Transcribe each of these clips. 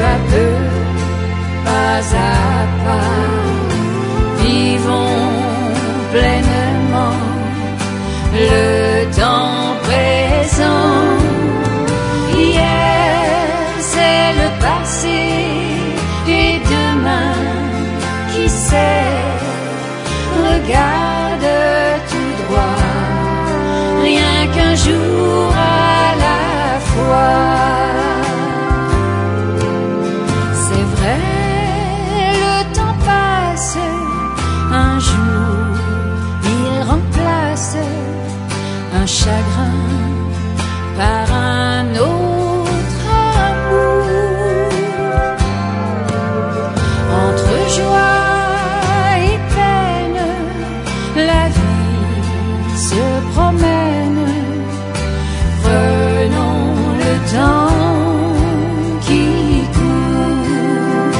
à peu, pas à pas, vivons pleinement le temps présent. Hier, c'est le passé, et demain, qui sait, regarde tout droit, rien qu'un jour à la fois. C'est vrai, le temps passe, un jour il remplace un chagrin par un autre amour. Entre joie et peine, la vie se promène. Prenons le temps qui court,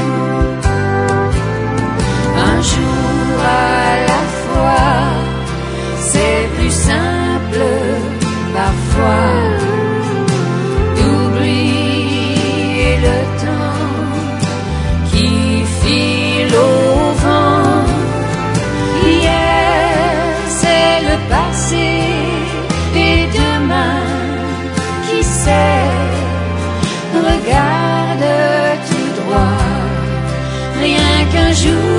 un jour à la fois, c'est plus simple parfois d'oublier le temps qui file au vent. Hier, c'est le passé, et demain, qui sait, regarde tout droit, rien qu'un jour